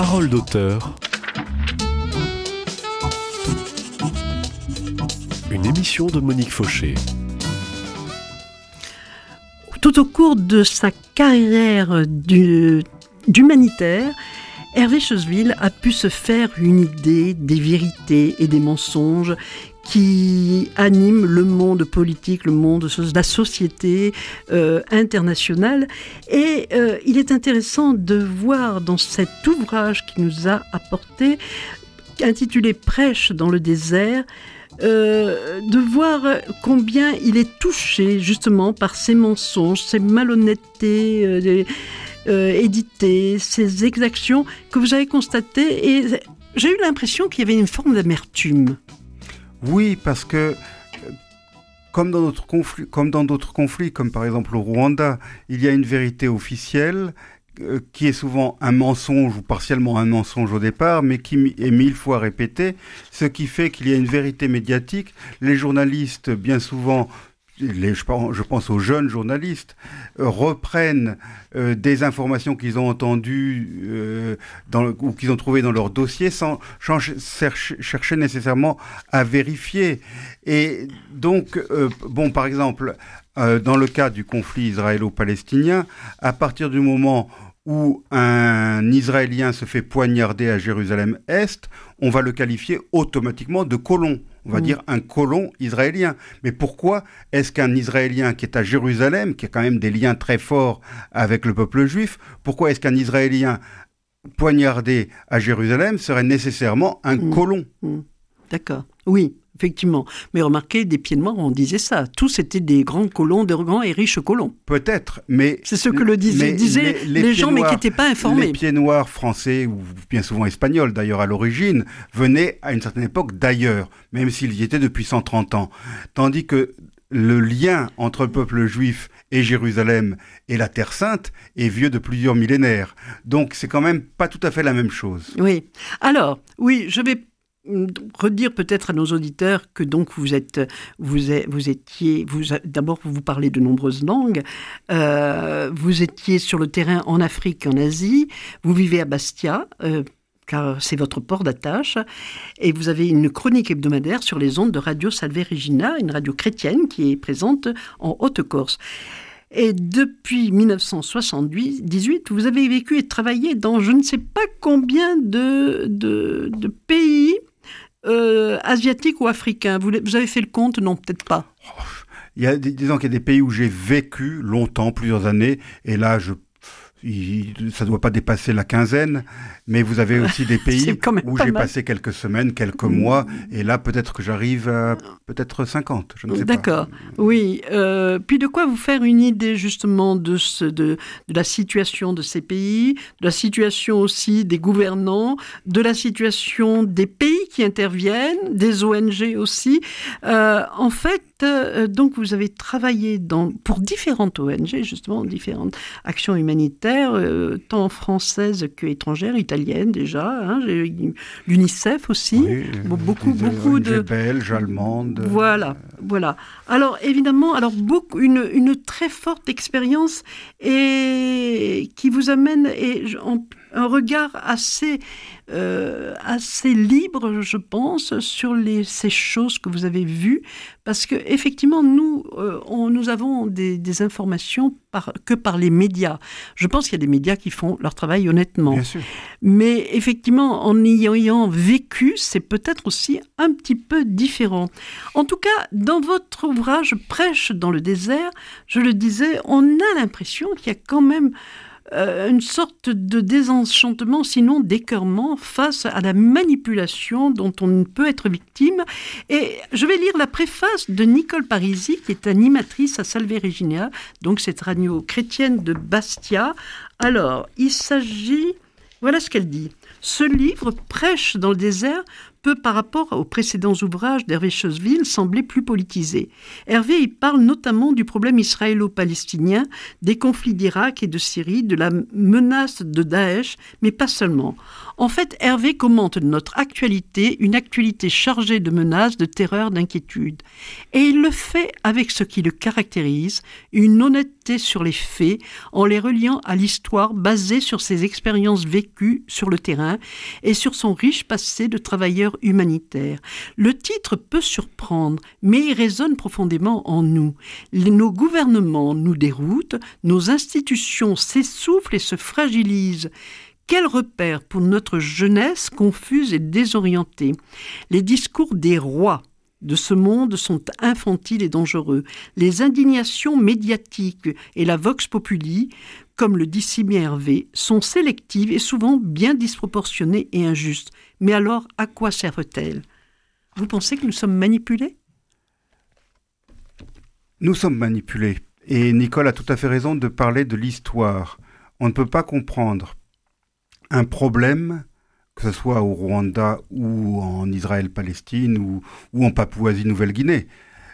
Parole d'auteur. Une émission de Monique Fauché. Tout au cours de sa carrière d'humanitaire, Hervé Choseville a pu se faire une idée des vérités et des mensonges qui animent le monde politique, le monde de la société internationale. Et il est intéressant de voir dans cet ouvrage qu'il nous a apporté, intitulé « Prêche dans le désert », de voir combien il est touché justement par ces mensonges, ces malhonnêtetés éditées, ces exactions que vous avez constatées. Et j'ai eu l'impression qu'il y avait une forme d'amertume. Oui, parce que comme dans d'autres conflits, comme par exemple au Rwanda, il y a une vérité officielle qui est souvent un mensonge ou partiellement un mensonge au départ, mais qui est 1000 fois répété, ce qui fait qu'il y a une vérité médiatique. Les journalistes, bien souvent, je pense aux jeunes journalistes, reprennent des informations qu'ils ont entendues ou qu'ils ont trouvées dans leur dossier sans chercher nécessairement à vérifier. Et donc, par exemple, dans le cas du conflit israélo-palestinien, à partir du moment où un Israélien se fait poignarder à Jérusalem-Est, on va le qualifier automatiquement de colon. On va dire un colon israélien. Mais pourquoi est-ce qu'un Israélien qui est à Jérusalem, qui a quand même des liens très forts avec le peuple juif, pourquoi est-ce qu'un Israélien poignardé à Jérusalem serait nécessairement un colon ? D'accord, oui. Effectivement. Mais remarquez, des pieds noirs, on disait ça. Tous étaient des grands colons, des grands et riches colons. Peut-être, mais... C'est ce que disaient les gens, mais qui n'étaient pas informés. Les pieds noirs français, ou bien souvent espagnols d'ailleurs à l'origine, venaient à une certaine époque d'ailleurs, même s'ils y étaient depuis 130 ans. Tandis que le lien entre le peuple juif et Jérusalem et la Terre Sainte est vieux de plusieurs millénaires. Donc c'est quand même pas tout à fait la même chose. Oui. Alors, oui, je vais redire peut-être à nos auditeurs que donc d'abord vous parlez de nombreuses langues, vous étiez sur le terrain en Afrique et en Asie, vous vivez à Bastia, car c'est votre port d'attache, et vous avez une chronique hebdomadaire sur les ondes de Radio Salve Regina, une radio chrétienne qui est présente en Haute-Corse. Et depuis 1978, vous avez vécu et travaillé dans je ne sais pas combien de pays asiatiques ou africains. Vous avez fait le compte? Non, peut-être pas. Disons qu'il y a des pays où j'ai vécu longtemps, plusieurs années, et là, ça ne doit pas dépasser la quinzaine, mais vous avez aussi des pays où j'ai passé quelques semaines, quelques mois, et là peut-être que j'arrive à peut-être 50, je ne sais pas. D'accord, oui. Puis de quoi vous faire une idée justement de la situation de ces pays, de la situation aussi des gouvernants, de la situation des pays qui interviennent, des ONG aussi. En fait, donc vous avez travaillé pour différentes ONG, justement, différentes actions humanitaires, tant françaises qu'étrangères, italiennes déjà, l'UNICEF aussi, oui, beaucoup de belges, allemandes. Voilà. Alors évidemment, une très forte expérience et qui vous amène un regard assez libre, je pense, sur ces choses que vous avez vues, parce que effectivement, nous avons des informations que par les médias. Je pense qu'il y a des médias qui font leur travail honnêtement. Bien sûr. Mais effectivement, en ayant vécu, c'est peut-être aussi un petit peu différent. En tout cas, dans votre ouvrage « Prêche dans le désert », je le disais, on a l'impression qu'il y a quand même une sorte de désenchantement, sinon d'écœurement, face à la manipulation dont on peut être victime. Et je vais lire la préface de Nicole Parisi, qui est animatrice à Salve Regina, donc cette radio chrétienne de Bastia. Alors, il s'agit... Voilà ce qu'elle dit. « Ce livre, Prêche dans le désert, peut, par rapport aux précédents ouvrages d'Hervé Chosville, sembler plus politisé. Hervé y parle notamment du problème israélo-palestinien, des conflits d'Irak et de Syrie, de la menace de Daesh, mais pas seulement. En fait, Hervé commente notre actualité, une actualité chargée de menaces, de terreur, d'inquiétude. Et il le fait avec ce qui le caractérise, une honnêteté sur les faits, en les reliant à l'histoire basée sur ses expériences vécues sur le terrain et sur son riche passé de travailleur humanitaire. Le titre peut surprendre, mais il résonne profondément en nous. Nos gouvernements nous déroutent, nos institutions s'essoufflent et se fragilisent. Quel repère pour notre jeunesse confuse et désorientée. Les discours des rois de ce monde sont infantiles et dangereux. Les indignations médiatiques et la vox populi, comme le dit si bien Hervé, sont sélectives et souvent bien disproportionnées et injustes. Mais alors, à quoi servent-elles ? Vous pensez que nous sommes manipulés ? Nous sommes manipulés. Et Nicole a tout à fait raison de parler de l'histoire. On ne peut pas comprendre un problème, que ce soit au Rwanda ou en Israël-Palestine ou en Papouasie-Nouvelle-Guinée,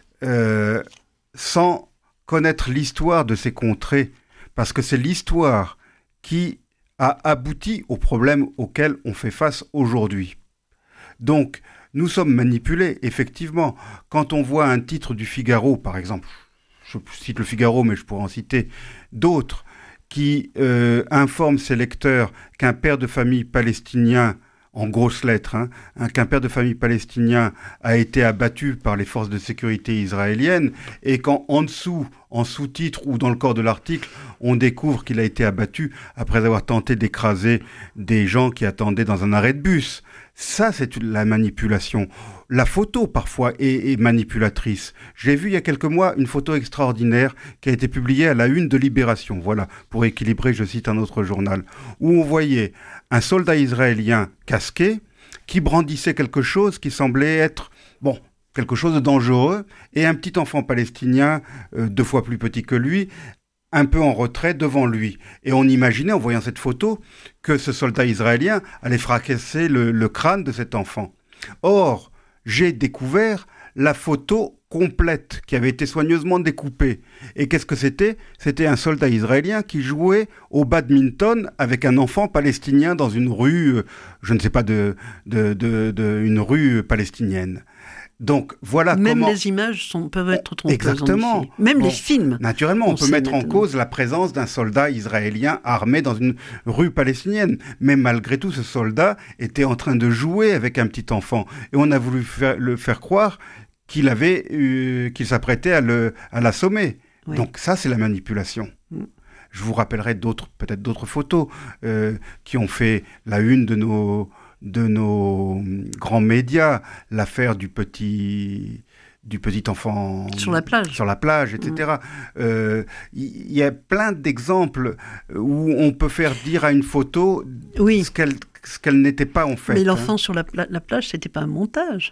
sans connaître l'histoire de ces contrées, parce que c'est l'histoire qui a abouti aux problèmes auxquels on fait face aujourd'hui. Donc, nous sommes manipulés, effectivement. Quand on voit un titre du Figaro, par exemple, je cite le Figaro, mais je pourrais en citer d'autres, qui informe ses lecteurs qu'un père de famille palestinien, en grosses lettres, qu'un père de famille palestinien a été abattu par les forces de sécurité israéliennes, et qu'en dessous, en sous-titre ou dans le corps de l'article, on découvre qu'il a été abattu après avoir tenté d'écraser des gens qui attendaient dans un arrêt de bus. Ça, c'est la manipulation. La photo, parfois, est manipulatrice. J'ai vu il y a quelques mois une photo extraordinaire qui a été publiée à la une de Libération, voilà, pour équilibrer, je cite un autre journal, où on voyait un soldat israélien casqué qui brandissait quelque chose qui semblait être, quelque chose de dangereux, et un petit enfant palestinien, 2 fois plus petit que lui, un peu en retrait devant lui. Et on imaginait, en voyant cette photo, que ce soldat israélien allait fracasser le crâne de cet enfant. Or, j'ai découvert la photo complète qui avait été soigneusement découpée. Et qu'est-ce que c'était ? C'était un soldat israélien qui jouait au badminton avec un enfant palestinien dans une rue, je ne sais pas, une rue palestinienne. Donc voilà même comment... les images peuvent être trompeuses. Exactement. Même les films. Naturellement, on peut mettre en cause la présence d'un soldat israélien armé dans une rue palestinienne. Mais malgré tout, ce soldat était en train de jouer avec un petit enfant. Et on a voulu le faire croire qu'il s'apprêtait à l'assommer. Oui. Donc ça, c'est la manipulation. Je vous rappellerai peut-être d'autres photos qui ont fait la une de nos grands médias, l'affaire du petit enfant sur la plage, etc. Il y a plein d'exemples où on peut faire dire à une photo ce qu'elle n'était pas en fait. Mais l'enfant sur la plage, c'était pas un montage.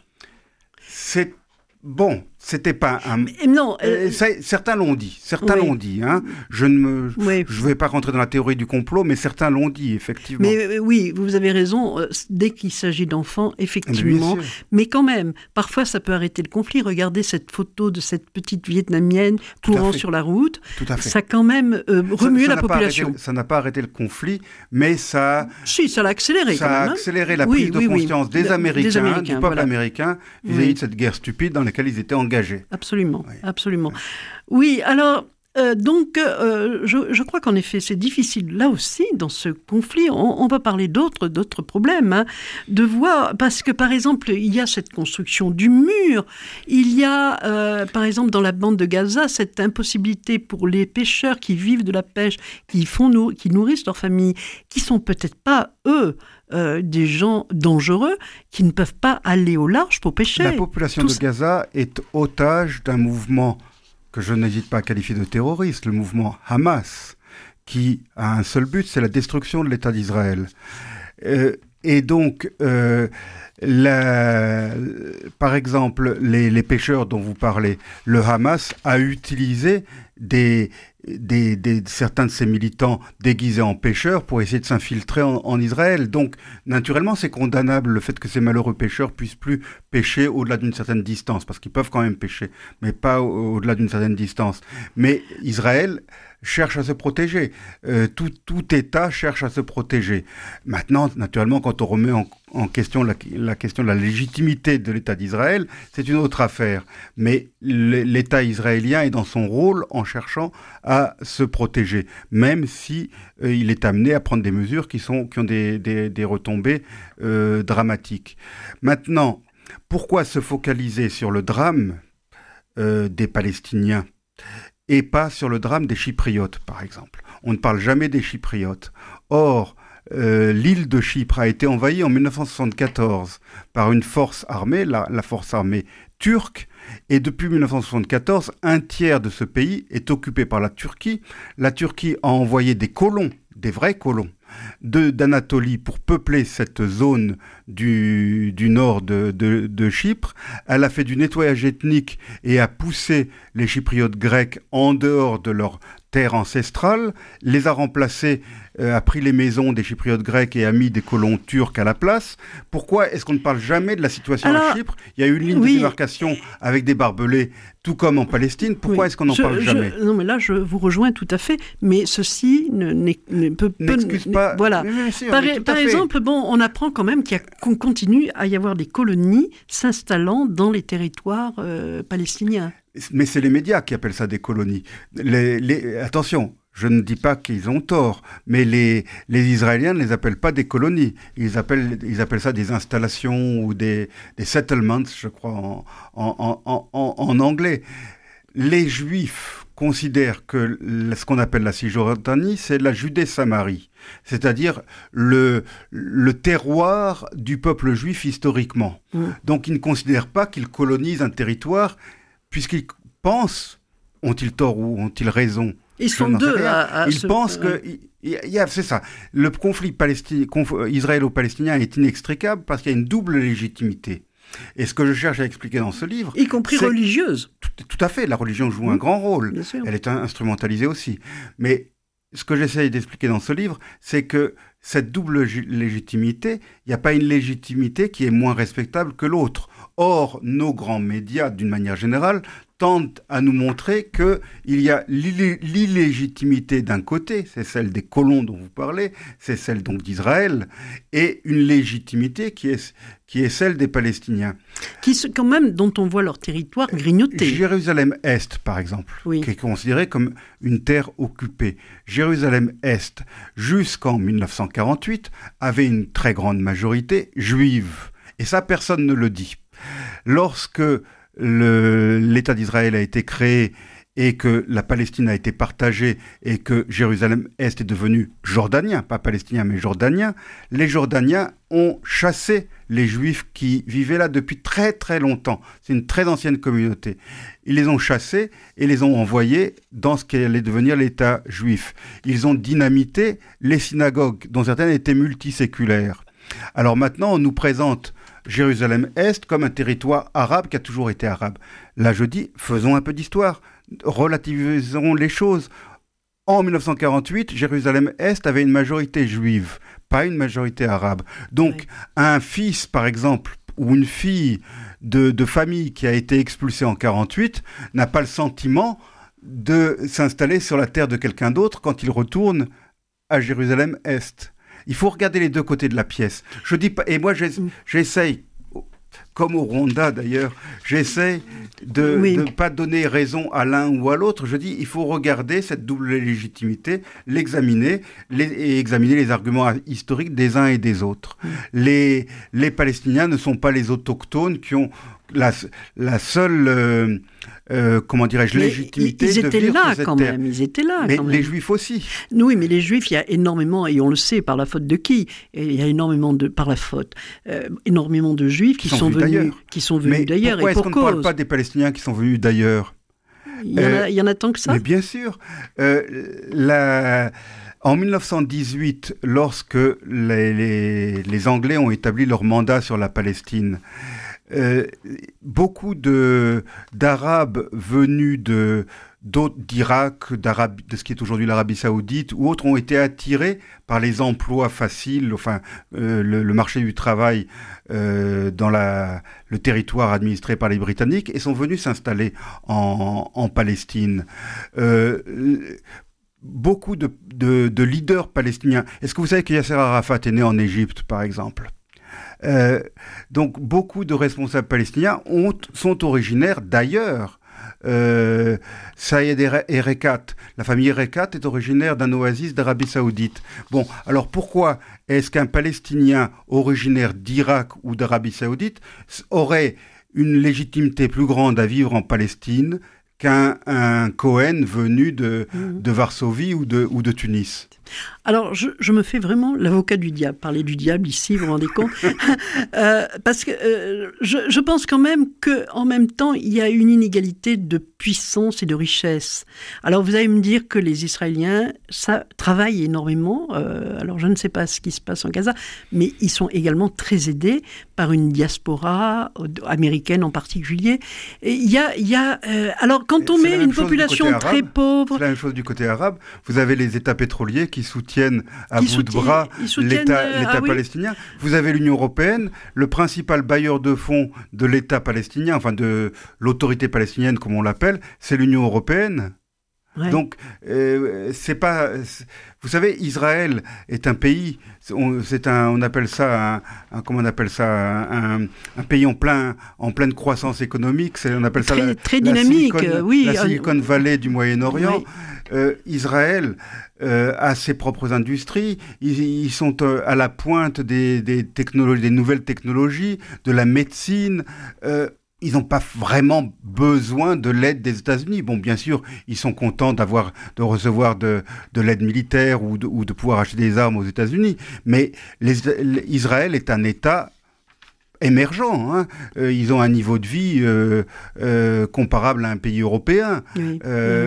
C'était pas un... Non, certains l'ont dit. Je ne vais pas rentrer dans la théorie du complot, mais certains l'ont dit, effectivement. Mais oui, vous avez raison, dès qu'il s'agit d'enfants, effectivement. Mais quand même, parfois ça peut arrêter le conflit. Regardez cette photo de cette petite Vietnamienne courant sur la route. Tout à fait. Ça a quand même remué la population. Ça n'a pas arrêté le conflit, mais ça... Si, ça l'a accéléré quand même. Ça a accéléré la prise de conscience des Américains, du peuple américain, vis-à-vis de cette guerre stupide dans laquelle ils étaient engagés. Absolument, absolument. Oui, alors, je crois qu'en effet, c'est difficile, là aussi, dans ce conflit, on va parler d'autres problèmes, de voir, parce que, par exemple, il y a cette construction du mur, il y a, par exemple, dans la bande de Gaza, cette impossibilité pour les pêcheurs qui vivent de la pêche, qui nourrissent leur famille, qui sont peut-être pas, eux, des gens dangereux qui ne peuvent pas aller au large pour pêcher. La population de Gaza est otage d'un mouvement que je n'hésite pas à qualifier de terroriste, le mouvement Hamas, qui a un seul but, c'est la destruction de l'État d'Israël. Et donc, par exemple, les pêcheurs dont vous parlez, le Hamas a utilisé des certains de ces militants déguisés en pêcheurs pour essayer de s'infiltrer en Israël. Donc, naturellement, c'est condamnable le fait que ces malheureux pêcheurs puissent plus pêcher au-delà d'une certaine distance, parce qu'ils peuvent quand même pêcher, mais pas au-delà d'une certaine distance. Mais Israël cherche à se protéger. Tout État cherche à se protéger. Maintenant, naturellement, quand on remet en question la question de la légitimité de l'État d'Israël, c'est une autre affaire. Mais l'État israélien est dans son rôle en cherchant à se protéger, même si il est amené à prendre des mesures qui ont des retombées dramatiques. Maintenant, pourquoi se focaliser sur le drame des Palestiniens et pas sur le drame des Chypriotes, par exemple? On ne parle jamais des Chypriotes. Or, l'île de Chypre a été envahie en 1974 par une force armée, la force armée turque, et depuis 1974, un tiers de ce pays est occupé par la Turquie. La Turquie a envoyé des colons, des vrais colons, d'Anatolie pour peupler cette zone du nord de Chypre. Elle a fait du nettoyage ethnique et a poussé les Chypriotes grecs en dehors de leur terre ancestrale, les a remplacés, a pris les maisons des Chypriotes grecs et a mis des colons turcs à la place. Pourquoi est-ce qu'on ne parle jamais de la situation à Chypre? Il y a eu une ligne de démarcation avec des barbelés, tout comme en Palestine. Pourquoi est-ce qu'on n'en parle jamais? Non, mais là, je vous rejoins tout à fait. Mais ceci n'excuse pas. Voilà. Par exemple, on apprend quand même qu'on continue à y avoir des colonies s'installant dans les territoires palestiniens. Mais c'est les médias qui appellent ça des colonies. Attention, je ne dis pas qu'ils ont tort, mais les Israéliens ne les appellent pas des colonies. Ils appellent ça des installations ou des settlements, je crois, en anglais. Les Juifs considèrent que ce qu'on appelle la Cisjordanie, c'est la Judée-Samarie, c'est-à-dire le terroir du peuple juif historiquement. Donc ils ne considèrent pas qu'ils colonisent un territoire, puisqu'ils pensent, ont-ils tort ou ont-ils raison? Ils sont deux Ils pensent que... c'est ça. Le conflit israélo-palestinien est inextricable parce qu'il y a une double légitimité. Et ce que je cherche à expliquer dans ce livre... Y compris religieuse. Tout à fait. La religion joue un grand rôle. Elle est instrumentalisée aussi. Mais ce que j'essaye d'expliquer dans ce livre, c'est que cette double légitimité, il n'y a pas une légitimité qui est moins respectable que l'autre. Or, nos grands médias, d'une manière générale, tendent à nous montrer qu'il y a l'illégitimité d'un côté, c'est celle des colons dont vous parlez, c'est celle donc d'Israël, et une légitimité qui est celle des Palestiniens. Quand même, dont on voit leur territoire grignoté. Jérusalem-Est, par exemple, qui est considérée comme une terre occupée. Jérusalem-Est, jusqu'en 1948, avait une très grande majorité juive. Et ça, personne ne le dit. Lorsque l'État d'Israël a été créé et que la Palestine a été partagée et que Jérusalem-Est est devenu jordanien, pas palestinien mais jordanien, les Jordaniens ont chassé les Juifs qui vivaient là depuis très très longtemps. C'est une très ancienne communauté. Ils les ont chassés et les ont envoyés dans ce qui allait devenir l'État juif. Ils ont dynamité les synagogues, dont certaines étaient multiséculaires. Alors maintenant, on nous présente Jérusalem-Est comme un territoire arabe qui a toujours été arabe. Là, je dis, faisons un peu d'histoire, relativisons les choses. En 1948, Jérusalem-Est avait une majorité juive, pas une majorité arabe. Donc, un fils, par exemple, ou une fille de famille qui a été expulsée en 1948 n'a pas le sentiment de s'installer sur la terre de quelqu'un d'autre quand il retourne à Jérusalem-Est. Il faut regarder les deux côtés de la pièce. Je dis pas, et moi j'essaye, comme au Rwanda d'ailleurs, j'essaye de ne pas donner raison à l'un ou à l'autre. Je dis, il faut regarder cette double légitimité, l'examiner et examiner les arguments historiques des uns et des autres. Les Palestiniens ne sont pas les autochtones qui ont la seule légitimité de vivre sur cette terre. Ils étaient là mais quand même. Les Juifs aussi. Oui, mais les Juifs, il y a énormément, et on le sait, par la faute de qui? Il y a énormément de Juifs qui sont venus d'ailleurs. Pourquoi est-ce qu'on ne parle pas des Palestiniens qui sont venus d'ailleurs? Il y en a tant que ça? Mais bien sûr. En 1918, lorsque les Anglais ont établi leur mandat sur la Palestine, beaucoup d'Arabes venus d'autres d'Irak, de ce qui est aujourd'hui l'Arabie Saoudite ou autres ont été attirés par les emplois faciles, enfin le marché du travail dans le territoire administré par les Britanniques et sont venus s'installer en Palestine. Beaucoup de leaders palestiniens. Est-ce que vous savez que Yasser Arafat est né en Égypte, par exemple ? Donc beaucoup de responsables palestiniens sont originaires d'ailleurs. Saïd Erekat, la famille Erekat est originaire d'un oasis d'Arabie Saoudite. Bon, alors pourquoi est-ce qu'un Palestinien originaire d'Irak ou d'Arabie Saoudite aurait une légitimité plus grande à vivre en Palestine qu'un Cohen venu de Varsovie ou de Tunis? Alors, je me fais vraiment l'avocat du diable. Parler du diable ici, vous vous rendez compte parce que je pense quand même qu'en même temps, il y a une inégalité de puissance et de richesse. Alors, vous allez me dire que les Israéliens travaillent énormément. Alors, je ne sais pas ce qui se passe en Gaza, mais ils sont également très aidés par une diaspora américaine en particulier. Et il y a alors, quand on met une population très pauvre... C'est la même chose du côté arabe. Vous avez les États pétroliers qui soutiennent à bout de bras l'État palestinien. Vous avez l'Union européenne, le principal bailleur de fonds de l'État palestinien, enfin de l'autorité palestinienne comme on l'appelle, c'est l'Union européenne. Ouais. Donc, c'est pas... Vous savez, Israël est un pays, on appelle ça un pays en pleine croissance économique. On appelle ça très dynamique, la Silicon Valley du Moyen-Orient. Oui. Israël a ses propres industries. Ils sont à la pointe des technologies, des nouvelles technologies, de la médecine. Ils n'ont pas vraiment besoin de l'aide des États-Unis. Bon, bien sûr, ils sont contents de recevoir de l'aide militaire ou de pouvoir acheter des armes aux États-Unis. Mais Israël est un État émergent. Hein. Ils ont un niveau de vie comparable à un pays européen. Oui.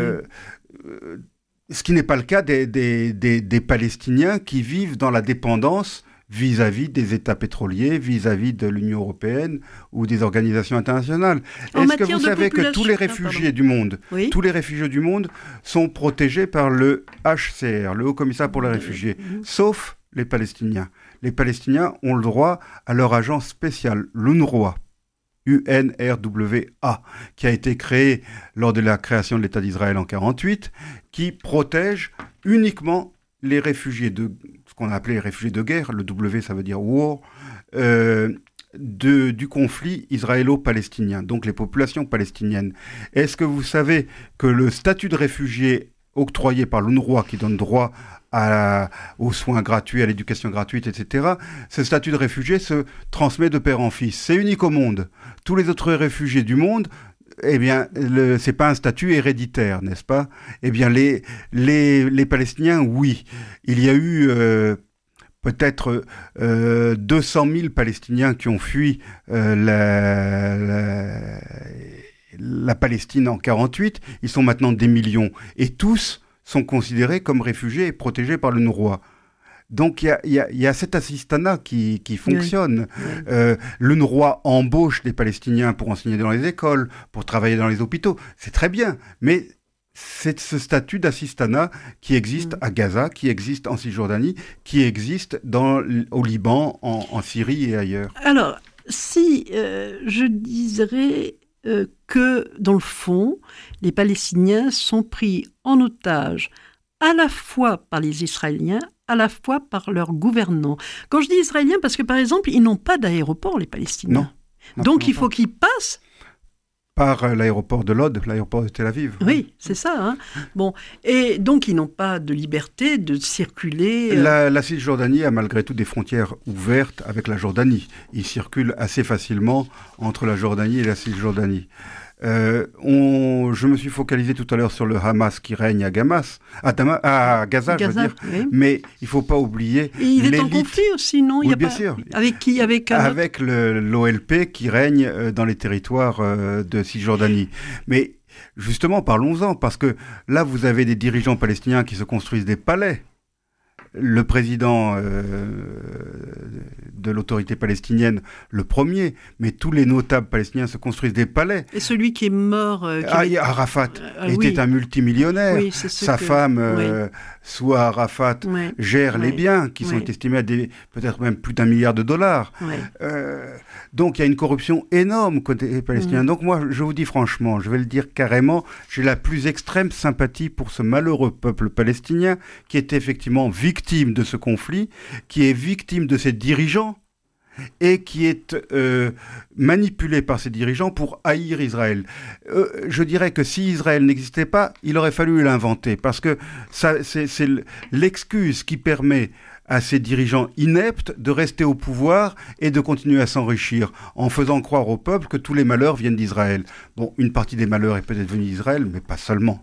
Ce qui n'est pas le cas des Palestiniens qui vivent dans la dépendance vis-à-vis des États pétroliers, vis-à-vis de l'Union européenne ou des organisations internationales. Est-ce que vous savez que tous les réfugiés du monde, tous les réfugiés du monde sont protégés par le HCR, le Haut Commissariat pour les réfugiés, sauf les Palestiniens. Les Palestiniens ont le droit à leur agence spéciale, l'UNRWA, UNRWA, qui a été créé lors de la création de l'État d'Israël en 1948, qui protège uniquement les réfugiés ce qu'on a appelé les réfugiés de guerre, le W ça veut dire war, du conflit israélo-palestinien, donc les populations palestiniennes. Est-ce que vous savez que le statut de réfugié octroyé par l'UNRWA, qui donne droit aux soins gratuits, à l'éducation gratuite, etc., ce statut de réfugié se transmet de père en fils. C'est unique au monde. Tous les autres réfugiés du monde, eh bien, c'est pas un statut héréditaire, n'est-ce pas? Eh bien, les Palestiniens, oui. Il y a eu peut-être 200 000 Palestiniens qui ont fui la Palestine en 1948. Ils sont maintenant des millions. Et tous sont considérés comme réfugiés et protégés par l'UNRWA. Donc il y a cet assistanat qui fonctionne. Oui. L'UNRWA embauche des Palestiniens pour enseigner dans les écoles, pour travailler dans les hôpitaux. C'est très bien, mais c'est ce statut d'assistanat qui existe à Gaza, qui existe en Cisjordanie, qui existe au Liban, en Syrie et ailleurs. Alors, si je dirais que, dans le fond, les Palestiniens sont pris en otage à la fois par les Israéliens, à la fois par leurs gouvernants. Quand je dis israéliens, parce que, par exemple, ils n'ont pas d'aéroport, les Palestiniens. Non, donc, il faut qu'ils passent par l'aéroport de Lod, l'aéroport de Tel Aviv. Oui, c'est ça. Hein. Bon, et donc, ils n'ont pas de liberté de circuler. La Cisjordanie a malgré tout des frontières ouvertes avec la Jordanie. Ils circulent assez facilement entre la Jordanie et la Cisjordanie. Je me suis focalisé tout à l'heure sur le Hamas qui règne à Gaza, je veux dire. Oui. Mais il ne faut pas oublier il est en conflit aussi, non? Oui, bien sûr. Avec qui? Avec l'OLP qui règne dans les territoires de Cisjordanie. Mais justement, parlons-en, parce que là, vous avez des dirigeants palestiniens qui se construisent des palais. le président de l'autorité palestinienne, le premier, mais tous les notables palestiniens se construisent des palais. Et celui qui est mort... Arafat était un multimillionnaire. Oui, sa femme, Souha Arafat, gère les biens qui sont estimés à peut-être même plus d'1 milliard de dollars. Donc il y a une corruption énorme côté palestinien. Donc moi, je vous dis franchement, je vais le dire carrément, j'ai la plus extrême sympathie pour ce malheureux peuple palestinien qui est effectivement victime de ce conflit, qui est victime de ses dirigeants et qui est manipulé par ses dirigeants pour haïr Israël. Je dirais que si Israël n'existait pas, il aurait fallu l'inventer, parce que c'est l'excuse qui permet à ces dirigeants ineptes de rester au pouvoir et de continuer à s'enrichir en faisant croire au peuple que tous les malheurs viennent d'Israël. Bon, une partie des malheurs est peut-être venue d'Israël, mais pas seulement.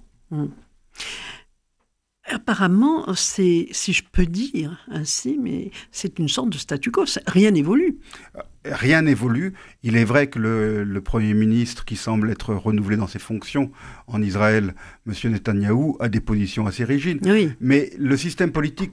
Apparemment, si je peux dire ainsi, mais c'est une sorte de statu quo. Rien n'évolue. Rien n'évolue. Il est vrai que le Premier ministre, qui semble être renouvelé dans ses fonctions en Israël, M. Netanyahou, a des positions assez rigides. Oui. Mais le système politique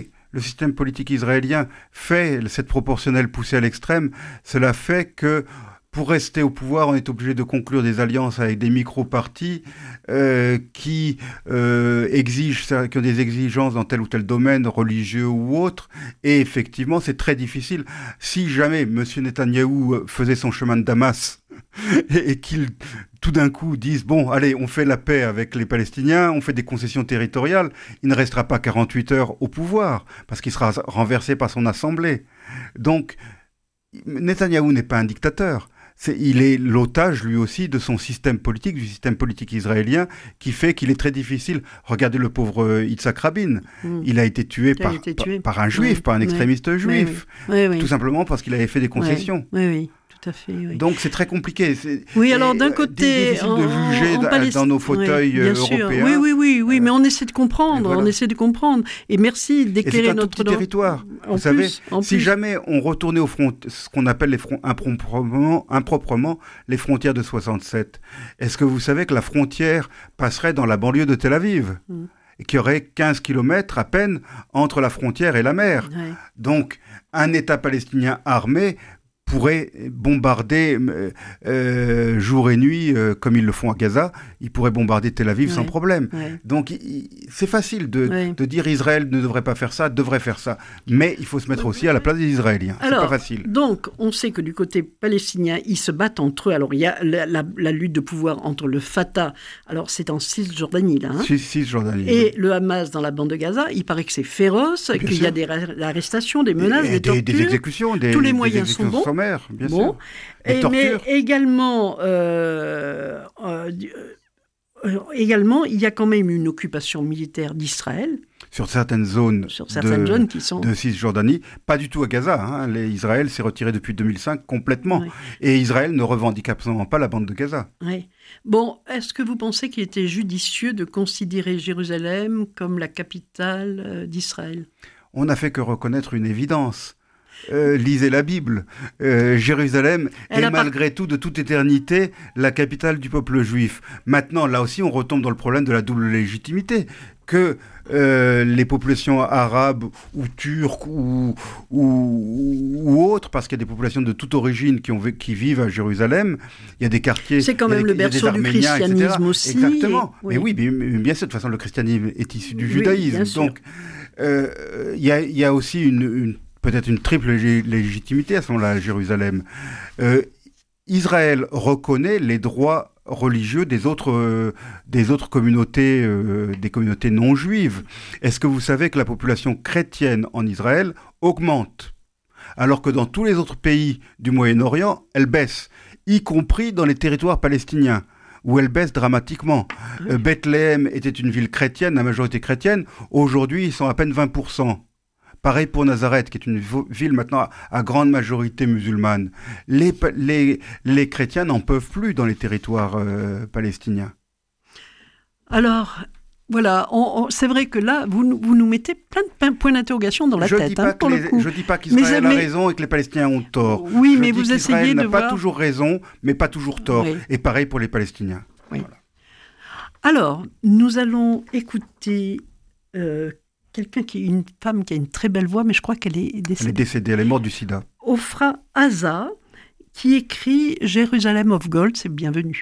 israélien fait cette proportionnelle poussée à l'extrême. Cela fait que pour rester au pouvoir, on est obligé de conclure des alliances avec des micro-partis qui ont des exigences dans tel ou tel domaine, religieux ou autre. Et effectivement, c'est très difficile. Si jamais M. Netanyahou faisait son chemin de Damas et qu'il, tout d'un coup, dise « Bon, allez, on fait la paix avec les Palestiniens, on fait des concessions territoriales », il ne restera pas 48 heures au pouvoir, parce qu'il sera renversé par son assemblée. Donc, Netanyahou n'est pas un dictateur. Il est l'otage, lui aussi, de son système politique, du système politique israélien, qui fait qu'il est très difficile. Regardez le pauvre Yitzhak Rabin. Il a été tué par un juif, par un extrémiste juif. Tout simplement parce qu'il avait fait des concessions. Oui. Tout à fait, oui. Donc c'est très compliqué. Alors d'un côté, difficile de juger dans nos fauteuils européens. Oui, mais on essaie de comprendre. Et merci d'éclairer notre... C'est un tout petit territoire. Vous savez, si jamais on retournait ce qu'on appelle improprement les frontières de 67, est-ce que vous savez que la frontière passerait dans la banlieue de Tel Aviv et qu'il y aurait 15 kilomètres à peine entre la frontière et la mer. Donc, un État palestinien armé pourraient bombarder jour et nuit, comme ils le font à Gaza, ils pourraient bombarder Tel Aviv sans problème. Donc c'est facile de dire Israël ne devrait pas faire ça, devrait faire ça. Mais il faut se mettre aussi à la place des Israéliens. C'est pas facile. Donc on sait que du côté palestinien, ils se battent entre eux. Alors il y a la lutte de pouvoir entre le Fatah, alors c'est en Cisjordanie là. Cisjordanie. Et le Hamas dans la bande de Gaza, il paraît que c'est féroce, qu'il y a des arrestations, des menaces, des tortures. Des exécutions. Tous les moyens sont bons. Bien sûr. Mais également, il y a quand même une occupation militaire d'Israël. Sur certaines zones qui sont... de Cisjordanie, pas du tout à Gaza. Israël s'est retiré depuis 2005 complètement. Et Israël ne revendique absolument pas la bande de Gaza. Bon, est-ce que vous pensez qu'il était judicieux de considérer Jérusalem comme la capitale d'Israël ? On n'a fait que reconnaître une évidence. Lisez la Bible. Jérusalem est malgré tout, de toute éternité, la capitale du peuple juif. Maintenant, là aussi, on retombe dans le problème de la double légitimité. Que les populations arabes ou turques ou autres, parce qu'il y a des populations de toute origine qui vivent à Jérusalem, il y a des quartiers... C'est quand même le berceau du christianisme aussi. Exactement. Oui. Mais bien sûr, de toute façon, le christianisme est issu du judaïsme. Donc, il y a aussi peut-être une triple légitimité à ce moment-là à Jérusalem. Israël reconnaît les droits religieux des autres communautés, des communautés non juives. Est-ce que vous savez que la population chrétienne en Israël augmente, alors que dans tous les autres pays du Moyen-Orient, elle baisse, y compris dans les territoires palestiniens, où elle baisse dramatiquement. Bethléem était une ville chrétienne, la majorité chrétienne. Aujourd'hui, ils sont à peine 20%. Pareil pour Nazareth, qui est une ville maintenant à grande majorité musulmane. Les chrétiens n'en peuvent plus dans les territoires palestiniens. Alors, voilà, c'est vrai que là, vous nous mettez plein de points d'interrogation dans la tête. Je ne dis pas qu'Israël a raison et que les Palestiniens ont tort. Oui, mais vous essayez de voir... n'a pas toujours raison, mais pas toujours tort. Et pareil pour les Palestiniens. Voilà. Alors, nous allons écouter... une femme qui a une très belle voix, mais je crois qu'elle est décédée. Elle est décédée, elle est morte du sida. Ofra Haza, qui écrit Jérusalem of Gold, c'est bienvenu.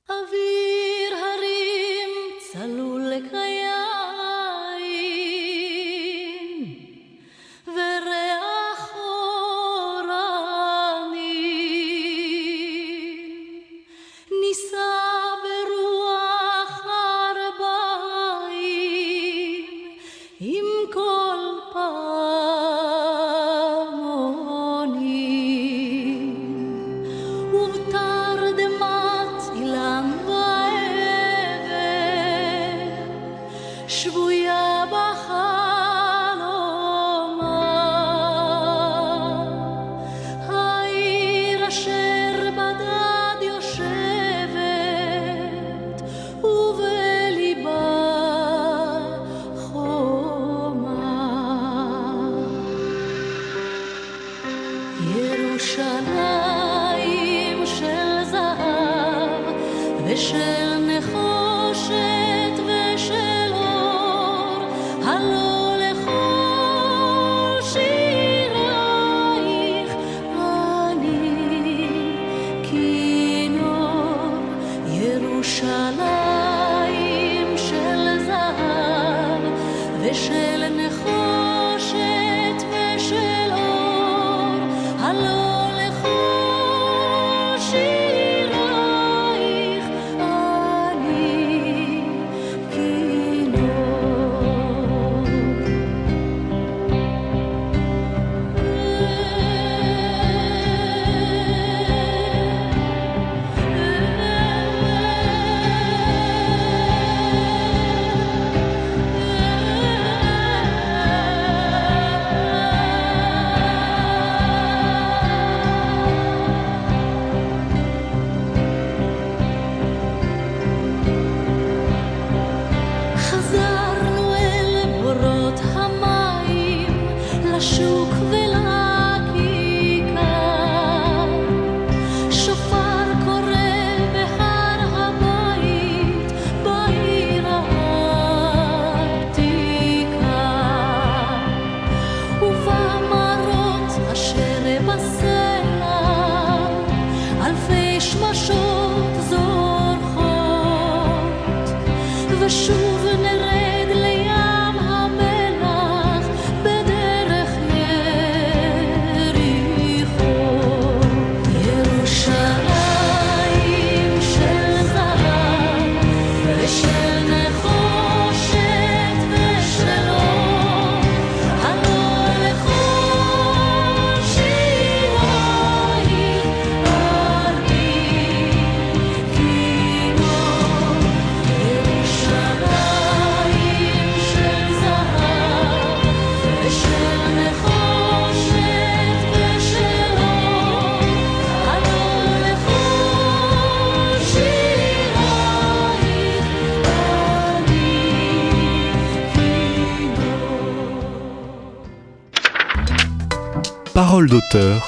Parole d'auteur.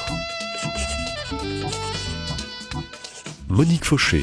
Monique Fauché.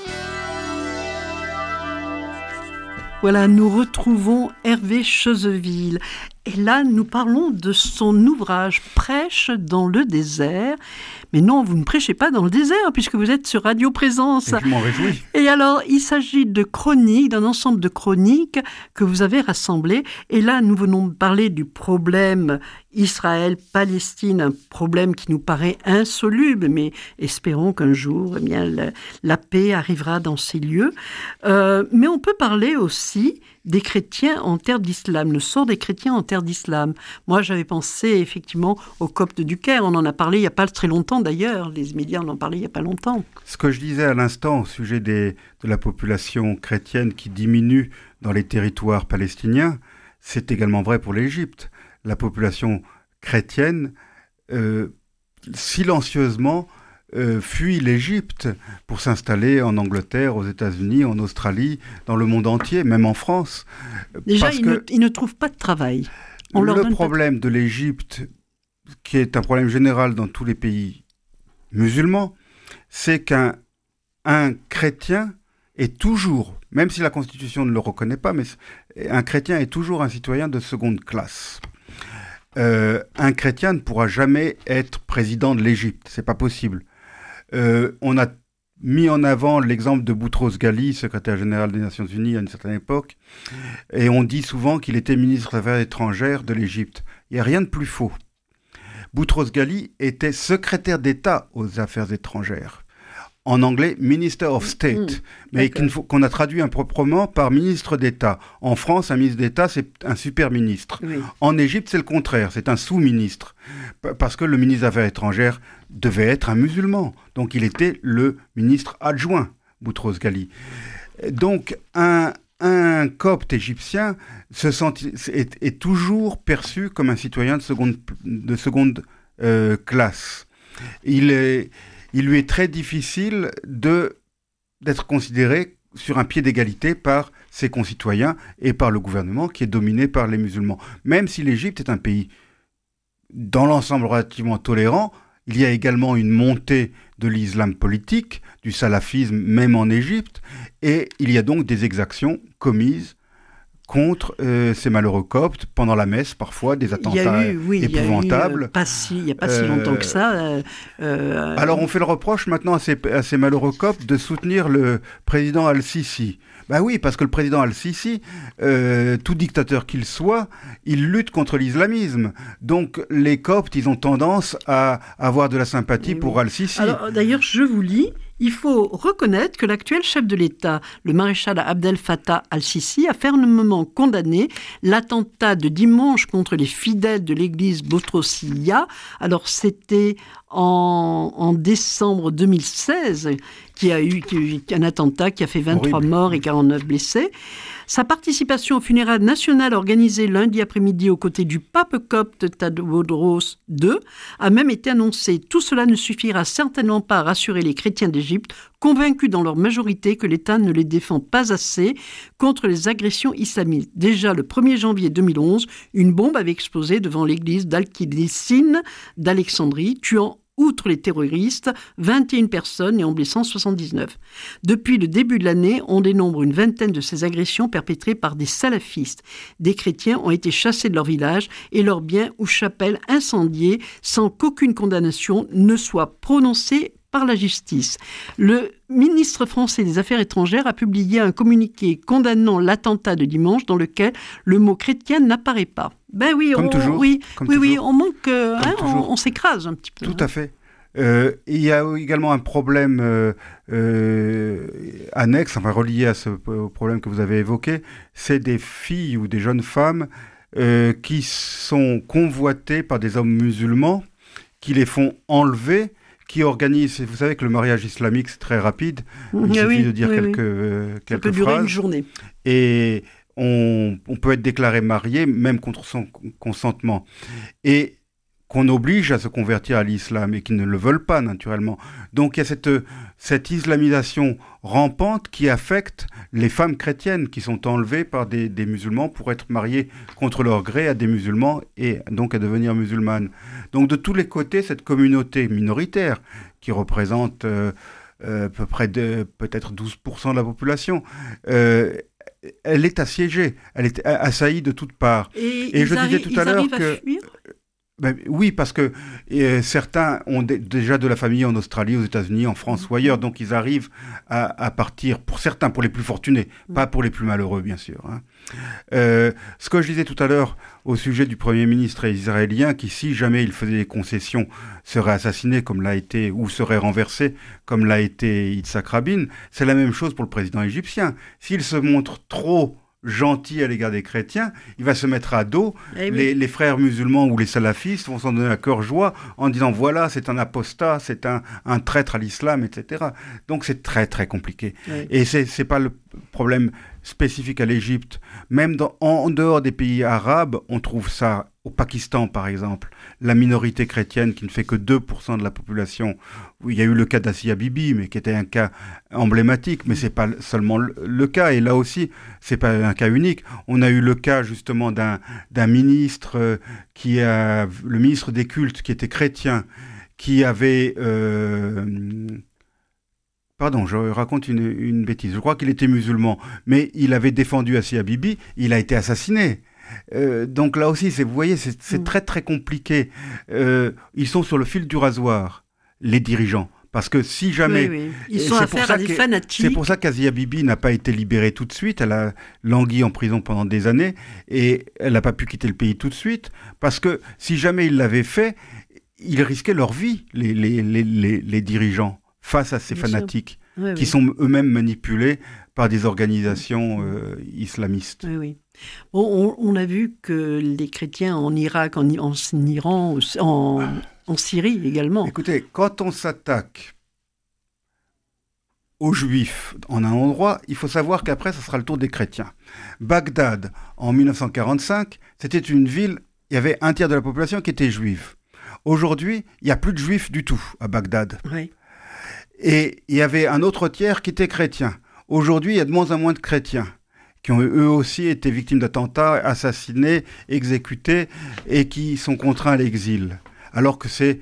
Voilà, nous retrouvons Hervé Chezeville. Et là, nous parlons de son ouvrage « Prêche dans le désert ». Mais non, vous ne prêchez pas dans le désert, puisque vous êtes sur Radio Présence. Et je m'en réjouis. Et alors, il s'agit de chroniques, d'un ensemble de chroniques que vous avez rassemblées. Et là, nous venons de parler du problème Israël-Palestine, un problème qui nous paraît insoluble, mais espérons qu'un jour, eh bien, la paix arrivera dans ces lieux. Mais on peut parler aussi des chrétiens en terre d'islam, le sort des chrétiens en terre d'islam. Moi, j'avais pensé effectivement aux Coptes du Caire. On en a parlé il n'y a pas très longtemps d'ailleurs. Les médias en ont parlé il n'y a pas longtemps. Ce que je disais à l'instant au sujet de la population chrétienne qui diminue dans les territoires palestiniens, c'est également vrai pour l'Égypte. La population chrétienne, silencieusement, fuit l'Égypte pour s'installer en Angleterre, aux États-Unis, en Australie, dans le monde entier, même en France. Déjà, ils ne trouvent pas de travail. Le problème de l'Égypte, qui est un problème général dans tous les pays musulmans, c'est qu'un chrétien est toujours, même si la Constitution ne le reconnaît pas, mais un chrétien est toujours un citoyen de seconde classe. Un chrétien ne pourra jamais être président de l'Égypte, c'est pas possible. On a mis en avant l'exemple de Boutros Ghali, secrétaire général des Nations Unies à une certaine époque, et on dit souvent qu'il était ministre des Affaires étrangères de l'Égypte. Il n'y a rien de plus faux. Boutros Ghali était secrétaire d'État aux Affaires étrangères. En anglais, Minister of State, mais qu'on a traduit improprement par ministre d'État. En France, un ministre d'État, c'est un super ministre. Oui. En Égypte, c'est le contraire, c'est un sous-ministre. Parce que le ministre des Affaires étrangères devait être un musulman. Donc, il était le ministre adjoint, Boutros Ghali. Donc, un copte égyptien est toujours perçu comme un citoyen de seconde classe. Il lui est très difficile d'être considéré sur un pied d'égalité par ses concitoyens et par le gouvernement qui est dominé par les musulmans. Même si l'Égypte est un pays dans l'ensemble relativement tolérant, il y a également une montée de l'islam politique, du salafisme même en Égypte, et il y a donc des exactions commises contre ces malheureux coptes, pendant la messe, parfois, des attentats épouvantables. Il n'y a pas si longtemps que ça. Alors, on fait le reproche maintenant à ces malheureux coptes de soutenir le président Al-Sisi. Ben oui, parce que le président Al-Sisi, tout dictateur qu'il soit, il lutte contre l'islamisme. Donc, les coptes, ils ont tendance à avoir de la sympathie pour Al-Sisi. Alors, d'ailleurs, je vous lis. Il faut reconnaître que l'actuel chef de l'État, le maréchal Abdel Fattah al-Sisi, a fermement condamné l'attentat de dimanche contre les fidèles de l'église Botrosiya. Alors, c'était en décembre 2016 qu'il y a eu un attentat qui a fait 23 morts et 49 blessés. Sa participation aux funérailles nationales organisées lundi après-midi aux côtés du pape copte Théodore II a même été annoncée. Tout cela ne suffira certainement pas à rassurer les chrétiens d'Égypte, convaincus dans leur majorité que l'État ne les défend pas assez contre les agressions islamistes. Déjà le 1er janvier 2011, une bombe avait explosé devant l'église d'Al-Qidissine d'Alexandrie, tuant outre les terroristes, 21 personnes et en blessant 79. Depuis le début de l'année, on dénombre une vingtaine de ces agressions perpétrées par des salafistes. Des chrétiens ont été chassés de leur village et leurs biens ou chapelles incendiées sans qu'aucune condamnation ne soit prononcée par la justice. Le ministre français des Affaires étrangères a publié un communiqué condamnant l'attentat de dimanche dans lequel le mot chrétien n'apparaît pas. Ben oui, toujours. On manque, on s'écrase un petit peu. Tout à fait. Il y a également un problème annexe, relié au problème que vous avez évoqué, c'est des filles ou des jeunes femmes qui sont convoitées par des hommes musulmans, qui les font enlever, qui organisent. Vous savez que le mariage islamique, c'est très rapide. Il suffit de dire quelques phrases. Ça peut durer une journée. Et on peut être déclaré marié, même contre son consentement. Et qu'on oblige à se convertir à l'islam et qui ne le veulent pas, naturellement. Donc, il y a cette islamisation rampante qui affecte les femmes chrétiennes qui sont enlevées par des musulmans pour être mariées contre leur gré à des musulmans et donc à devenir musulmanes. Donc, de tous les côtés, cette communauté minoritaire qui représente à peu près peut-être 12% de la population, elle est assiégée, elle est assaillie de toutes parts. Et je disais tout à l'heure que... Oui, parce que certains ont déjà de la famille en Australie, aux États-Unis, en France ou ailleurs, donc ils arrivent à partir, pour certains, pour les plus fortunés, pas pour les plus malheureux, bien sûr. Ce que je disais tout à l'heure au sujet du Premier ministre israélien, qui, si jamais il faisait des concessions, serait assassiné comme l'a été, ou serait renversé comme l'a été Yitzhak Rabin, c'est la même chose pour le président égyptien. S'il se montre trop gentil à l'égard des chrétiens, il va se mettre à dos. Les frères musulmans ou les salafistes vont s'en donner à cœur joie en disant voilà, c'est un apostat, c'est un traître à l'islam, etc. Donc c'est très très compliqué. Oui. Et c'est pas le problème spécifique à l'Égypte. Même en dehors des pays arabes, on trouve ça au Pakistan, par exemple. La minorité chrétienne qui ne fait que 2% de la population. Il y a eu le cas d'Asia Bibi, mais qui était un cas emblématique, mais c'est pas seulement le cas. Et là aussi, c'est pas un cas unique. On a eu le cas, justement, d'un ministre le ministre des cultes, qui était chrétien, qui avait Pardon, je raconte une bêtise. Je crois qu'il était musulman, mais il avait défendu Asia Bibi, il a été assassiné. Donc là aussi, vous voyez, c'est très très compliqué. Ils sont sur le fil du rasoir, les dirigeants. Parce que si jamais... Oui. Ils sont affaire à des fanatiques. C'est pour ça qu'Asia Bibi n'a pas été libérée tout de suite. Elle a langui en prison pendant des années et elle n'a pas pu quitter le pays tout de suite. Parce que si jamais ils l'avaient fait, ils risquaient leur vie, les dirigeants, face à ces fanatiques qui sont eux-mêmes manipulés par des organisations islamistes. Oui. Bon, on a vu que les chrétiens en Irak, en Iran, en Syrie également. Écoutez, quand on s'attaque aux Juifs en un endroit, il faut savoir qu'après, ça sera le tour des chrétiens. Bagdad, en 1945, c'était une ville, il y avait un tiers de la population qui était juive. Aujourd'hui, il n'y a plus de juifs du tout à Bagdad. Oui. Et il y avait un autre tiers qui était chrétien. Aujourd'hui, il y a de moins en moins de chrétiens qui ont eux aussi été victimes d'attentats, assassinés, exécutés et qui sont contraints à l'exil. Alors que c'est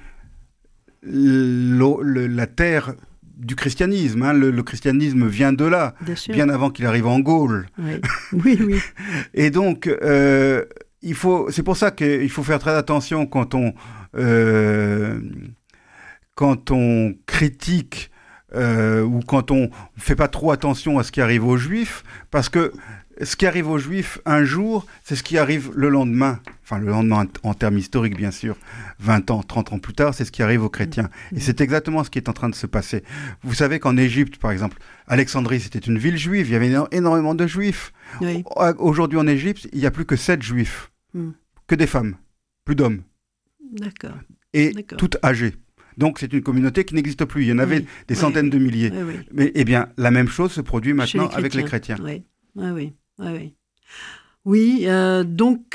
la terre du christianisme. Hein. Le christianisme vient de là, bien avant qu'il arrive en Gaule. Oui. Et donc, c'est pour ça qu'il faut faire très attention quand on critique ou quand on fait pas trop attention à ce qui arrive aux Juifs, parce que ce qui arrive aux Juifs un jour, c'est ce qui arrive le lendemain. Enfin, le lendemain en termes historiques, bien sûr. 20 ans, 30 ans plus tard, c'est ce qui arrive aux chrétiens. Et c'est exactement ce qui est en train de se passer. Vous savez qu'en Égypte, par exemple, Alexandrie, c'était une ville juive. Il y avait énormément de Juifs. Oui. Aujourd'hui, en Égypte, il n'y a plus que 7 Juifs. Que des femmes. Plus d'hommes. D'accord. Et toutes âgées. Donc, c'est une communauté qui n'existe plus. Il y en avait des centaines de milliers. Mais, eh bien, la même chose se produit maintenant avec les chrétiens. Oui, donc,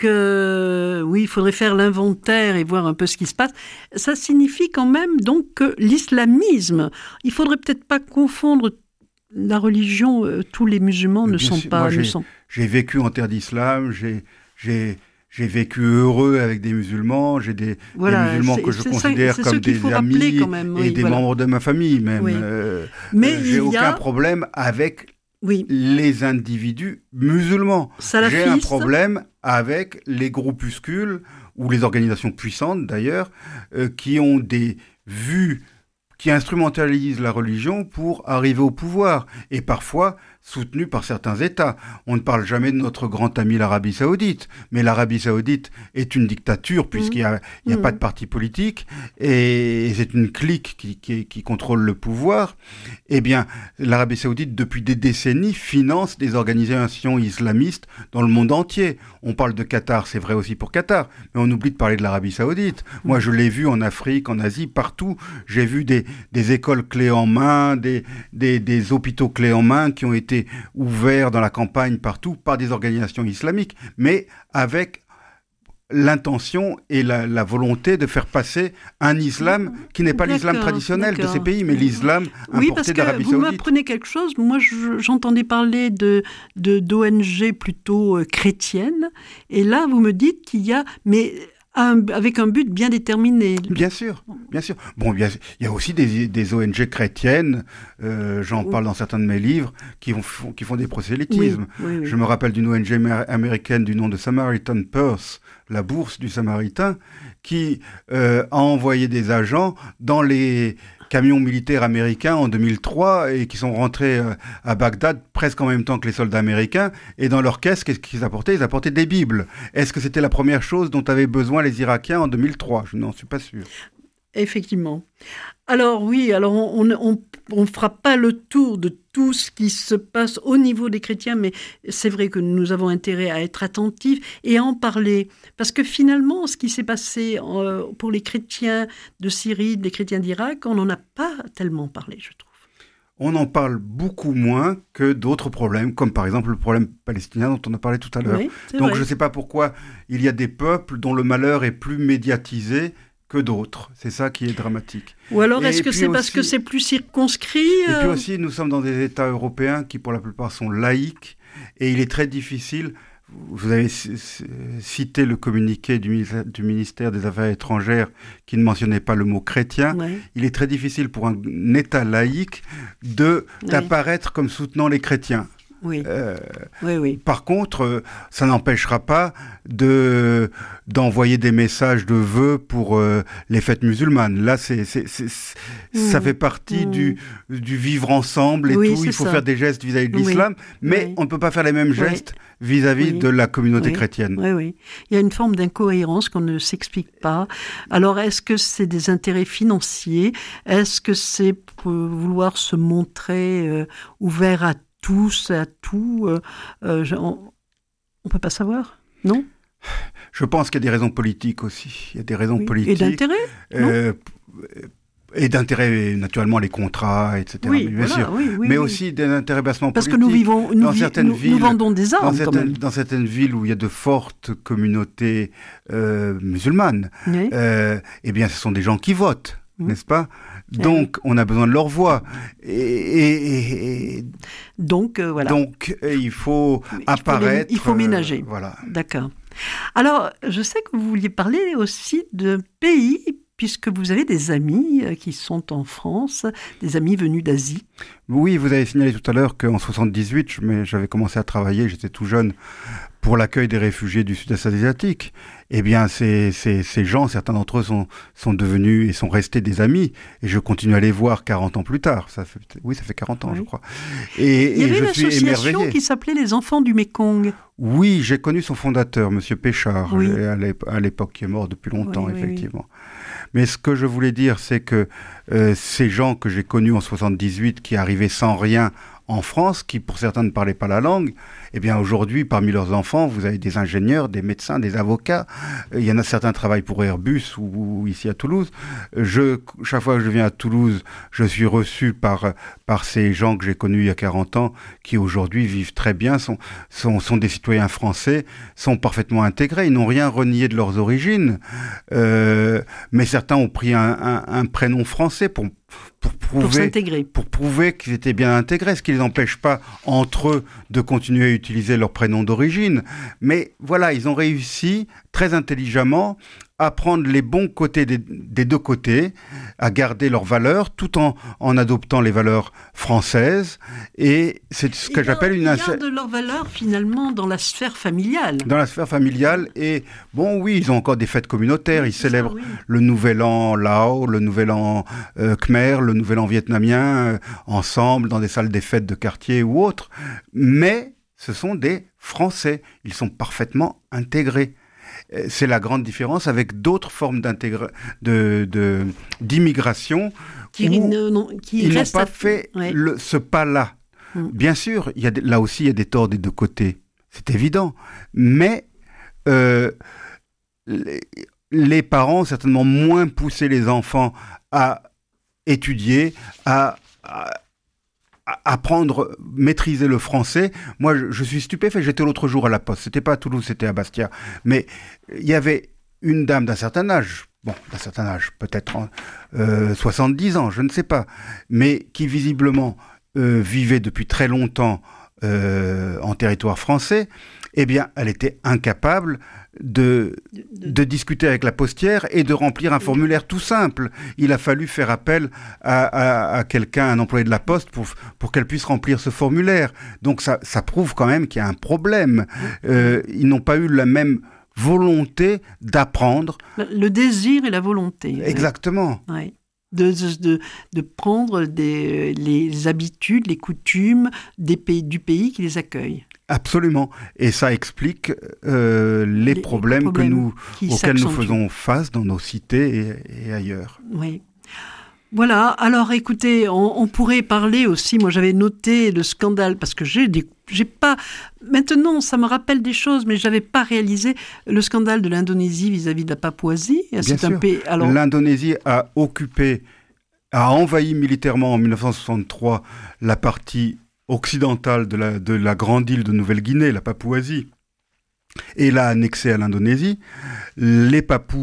il faudrait faire l'inventaire et voir un peu ce qui se passe. Ça signifie quand même donc que l'islamisme, il faudrait peut-être pas confondre la religion, tous les musulmans ne sont pas... J'ai vécu en terre d'islam, j'ai vécu heureux avec des musulmans, j'ai des musulmans que je considère comme des amis et des membres de ma famille même. Oui. Mais j'ai aucun problème avec les individus musulmans. Salafistes. J'ai un problème avec les groupuscules ou les organisations puissantes d'ailleurs qui ont des vues, qui instrumentalisent la religion pour arriver au pouvoir et parfois soutenus par certains États. On ne parle jamais de notre grand ami l'Arabie Saoudite, mais l'Arabie Saoudite est une dictature puisqu'il n'y a pas de parti politique et c'est une clique qui contrôle le pouvoir. Eh bien, l'Arabie Saoudite, depuis des décennies, finance des organisations islamistes dans le monde entier. On parle de Qatar, c'est vrai aussi pour Qatar, mais on oublie de parler de l'Arabie Saoudite. Moi, je l'ai vu en Afrique, en Asie, partout. J'ai vu des écoles clés en main, des hôpitaux clés en main qui ont été ouverts dans la campagne partout par des organisations islamiques, mais avec l'intention et la volonté de faire passer un islam qui n'est pas l'islam traditionnel de ces pays, mais l'islam importé d'Arabie Saoudite. Vous m'apprenez quelque chose. Moi, j'entendais parler d'ONG plutôt chrétiennes, et là, vous me dites qu'il y a... avec un but bien déterminé. Bien sûr. Bon, il y a aussi des ONG chrétiennes, j'en parle dans certains de mes livres, qui font des prosélytismes. Oui. Je me rappelle d'une ONG américaine du nom de Samaritan Purse, la bourse du Samaritain, qui a envoyé des agents dans les camions militaires américains en 2003 et qui sont rentrés à Bagdad presque en même temps que les soldats américains. Et dans leur caisse, qu'est-ce qu'ils apportaient ? Ils apportaient des Bibles. Est-ce que c'était la première chose dont avaient besoin les Irakiens en 2003 ? Je n'en suis pas sûr. Effectivement. Alors on ne fera pas le tour de tout ce qui se passe au niveau des chrétiens, mais c'est vrai que nous avons intérêt à être attentifs et à en parler. Parce que finalement, ce qui s'est passé pour les chrétiens de Syrie, les chrétiens d'Irak, on n'en a pas tellement parlé, je trouve. On en parle beaucoup moins que d'autres problèmes, comme par exemple le problème palestinien dont on a parlé tout à l'heure. Oui, donc vrai. Je ne sais pas pourquoi il y a des peuples dont le malheur est plus médiatisé que d'autres. C'est ça qui est dramatique. Ou alors, est-ce que c'est parce que c'est plus circonscrit Et puis aussi, nous sommes dans des États européens qui, pour la plupart, sont laïques. Et il est très difficile, vous avez cité le communiqué du ministère des Affaires étrangères qui ne mentionnait pas le mot chrétien. Ouais. Il est très difficile pour un État laïque d'apparaître comme soutenant les chrétiens. Oui. Oui. Par contre, ça n'empêchera pas d'envoyer des messages de vœux pour les fêtes musulmanes. Là, ça fait partie du vivre ensemble et tout. Il faut faire des gestes vis-à-vis de l'islam, mais on ne peut pas faire les mêmes gestes vis-à-vis de la communauté chrétienne. Oui. Il y a une forme d'incohérence qu'on ne s'explique pas. Alors, est-ce que c'est des intérêts financiers? Est-ce que c'est pour vouloir se montrer ouvert à tous, à tout, on ne peut pas savoir, non? Je pense qu'il y a des raisons politiques aussi. Il y a des raisons politiques. Et d'intérêt et d'intérêt, naturellement, les contrats, etc. Oui, bien sûr. Mais aussi des intérêts bassement politiques. Parce que nous vendons des armes, quand même. Dans certaines villes où il y a de fortes communautés musulmanes, eh bien, ce sont des gens qui votent, n'est-ce pas? Donc, on a besoin de leur voix. Donc, voilà. Donc, il faut apparaître. Il faut ménager. Voilà. D'accord. Alors, je sais que vous vouliez parler aussi de pays, puisque vous avez des amis qui sont en France, des amis venus d'Asie. Oui, vous avez signalé tout à l'heure qu'en 78, j'avais commencé à travailler, j'étais tout jeune, pour l'accueil des réfugiés du Sud-Est asiatique. Eh bien, ces gens, certains d'entre eux sont devenus et sont restés des amis. Et je continue à les voir 40 ans plus tard. Ça fait 40 ans, je crois. Il y avait une association qui s'appelait les Enfants du Mékong. Oui, j'ai connu son fondateur, M. Péchard, à l'époque, qui est mort depuis longtemps, effectivement. Mais ce que je voulais dire, c'est que ces gens que j'ai connus en 78, qui arrivaient sans rien en France, qui pour certains ne parlaient pas la langue, eh bien aujourd'hui, parmi leurs enfants, vous avez des ingénieurs, des médecins, des avocats. Il y en a certains qui travaillent pour Airbus ou ici à Toulouse. Chaque fois que je viens à Toulouse, je suis reçu par ces gens que j'ai connus il y a 40 ans, qui aujourd'hui vivent très bien, sont des citoyens français, sont parfaitement intégrés. Ils n'ont rien renié de leurs origines. Mais certains ont pris un prénom français pour prouver qu'ils étaient bien intégrés, ce qui ne les empêche pas, entre eux, de continuer à utiliser leur prénom d'origine. Mais voilà, ils ont réussi, très intelligemment, à prendre les bons côtés des deux côtés, à garder leurs valeurs, tout en adoptant les valeurs françaises. Et c'est ce que j'appelle une... Ils gardent leurs valeurs, finalement, dans la sphère familiale. Dans la sphère familiale. Et bon, oui, ils ont encore des fêtes communautaires. Ils célèbrent le Nouvel An Lao, le Nouvel An Khmer, le Nouvel An vietnamien, ensemble, dans des salles des fêtes de quartier ou autres. Mais ce sont des Français. Ils sont parfaitement intégrés. C'est la grande différence avec d'autres formes d'immigration qui ils n'ont pas fait ce pas-là. Bien sûr, là aussi, il y a des torts des deux côtés. C'est évident. Mais les parents ont certainement moins poussé les enfants à étudier, à apprendre, maîtriser le français. Moi, je suis stupéfait. J'étais l'autre jour à la Poste. C'était pas à Toulouse, c'était à Bastia. Mais il y avait une dame d'un certain âge, peut-être 70 ans, je ne sais pas, mais qui visiblement vivait depuis très longtemps en territoire français. Eh bien, elle était incapable de discuter avec la postière et de remplir un formulaire tout simple. Il a fallu faire appel à quelqu'un, un employé de la Poste, pour qu'elle puisse remplir ce formulaire. Donc ça prouve quand même qu'il y a un problème. Ils n'ont pas eu la même volonté d'apprendre. Le désir et la volonté. Exactement. Ouais. De prendre les habitudes, les coutumes du pays qui les accueille. Absolument. Et ça explique les problèmes auxquels nous faisons face dans nos cités et ailleurs. Oui. Voilà. Alors, écoutez, on pourrait parler aussi. Moi, j'avais noté le scandale parce que j'ai pas. Maintenant, ça me rappelle des choses, mais j'avais pas réalisé le scandale de l'Indonésie vis-à-vis de la Papouasie. Bien sûr. L'Indonésie a envahi militairement en 1963 la partie occidentale de la grande île de Nouvelle-Guinée, la Papouasie, et l'a annexée à l'Indonésie. Les Papous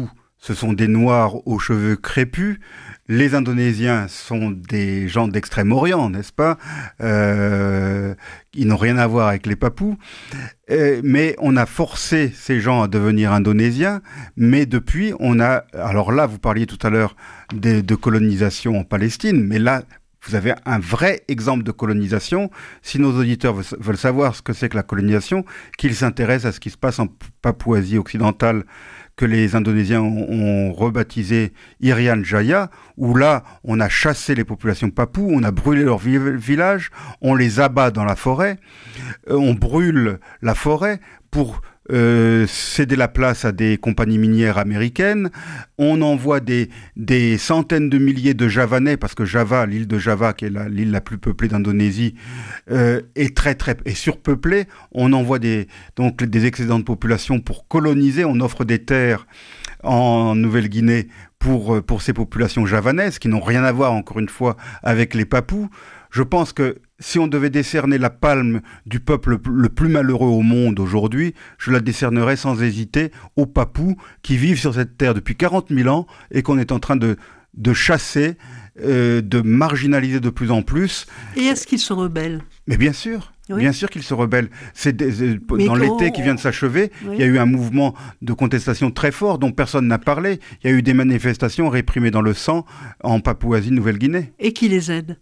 ce sont des Noirs aux cheveux crépus. Les Indonésiens sont des gens d'Extrême-Orient, n'est-ce pas? Ils n'ont rien à voir avec les Papous. Mais on a forcé ces gens à devenir Indonésiens. Mais depuis, alors là, vous parliez tout à l'heure de colonisation en Palestine, mais là, vous avez un vrai exemple de colonisation. Si nos auditeurs veulent savoir ce que c'est que la colonisation, qu'ils s'intéressent à ce qui se passe en Papouasie occidentale, que les Indonésiens ont rebaptisé Irian Jaya, où là, on a chassé les populations papoues, on a brûlé leurs villages, on les abat dans la forêt, on brûle la forêt pour céder la place à des compagnies minières américaines. On envoie des centaines de milliers de Javanais, parce que Java, l'île de Java, qui est l'île la plus peuplée d'Indonésie, est surpeuplée. On envoie donc des excédents de population pour coloniser. On offre des terres en Nouvelle-Guinée pour ces populations javanaises, qui n'ont rien à voir, encore une fois, avec les Papous. Je pense que si on devait décerner la palme du peuple le plus malheureux au monde aujourd'hui, je la décernerais sans hésiter aux Papous qui vivent sur cette terre depuis 40 000 ans et qu'on est en train de chasser, de marginaliser de plus en plus. Et est-ce qu'ils se rebellent? Mais bien sûr. Oui. Bien sûr qu'ils se rebellent. Dans l'été qui vient de s'achever, oui. Il y a eu un mouvement de contestation très fort dont personne n'a parlé. Il y a eu des manifestations réprimées dans le sang en Papouasie-Nouvelle-Guinée. Et qui les aide?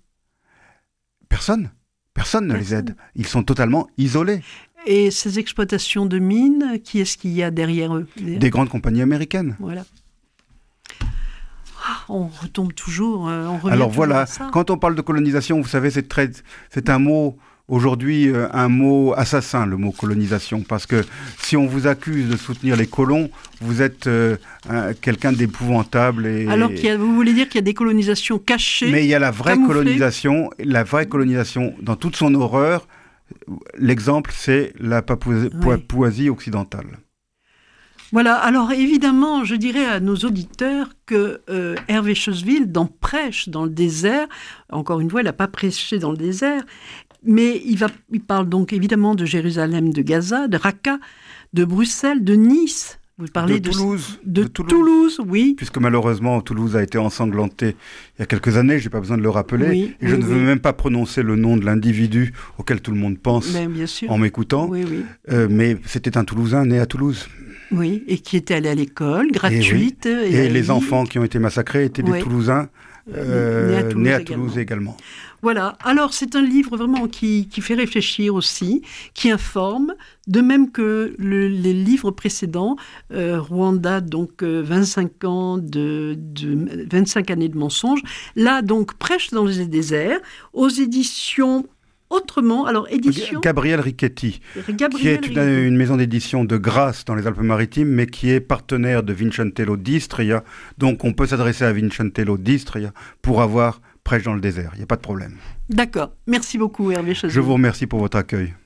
Personne ne les aide. Ils sont totalement isolés. Et ces exploitations de mines, qui est-ce qu'il y a derrière eux? Des grandes compagnies américaines. Voilà. On retombe toujours, on revient Alors toujours voilà, à ça. Quand on parle de colonisation, vous savez, c'est un mot... Aujourd'hui, un mot assassin, le mot colonisation, parce que si on vous accuse de soutenir les colons, vous êtes quelqu'un d'épouvantable. Alors vous voulez dire qu'il y a des colonisations cachées? Mais il y a la vraie colonisation dans toute son horreur. L'exemple, c'est la Papouasie occidentale. Voilà, alors évidemment, je dirais à nos auditeurs que Hervé Choseville, dans Prêche dans le désert, encore une fois, il n'a pas prêché dans le désert, mais il parle donc évidemment de Jérusalem, de Gaza, de Raqqa, de Bruxelles, de Nice. Vous parlez de Toulouse. De Toulouse, oui. Puisque malheureusement, Toulouse a été ensanglantée il y a quelques années, je n'ai pas besoin de le rappeler. Oui, et je ne veux même pas prononcer le nom de l'individu auquel tout le monde pense en m'écoutant. Oui, oui. Mais c'était un Toulousain né à Toulouse. Oui, et qui était allé à l'école, gratuite. Et les enfants qui ont été massacrés étaient des Toulousains nés à Toulouse également. Voilà, alors c'est un livre vraiment qui fait réfléchir aussi, qui informe, de même que les livres précédents, Rwanda, donc 25 ans 25 années de mensonges, là donc Prêche dans le désert, aux éditions Autrement, alors édition... Gabriel Richetti, qui est une maison d'édition de Grasse dans les Alpes-Maritimes, mais qui est partenaire de Vincentello d'Istria. Donc on peut s'adresser à Vincentello d'Istria pour avoir Prêche dans le désert. Il n'y a pas de problème. D'accord. Merci beaucoup Hervé Choseville. Je vous remercie pour votre accueil.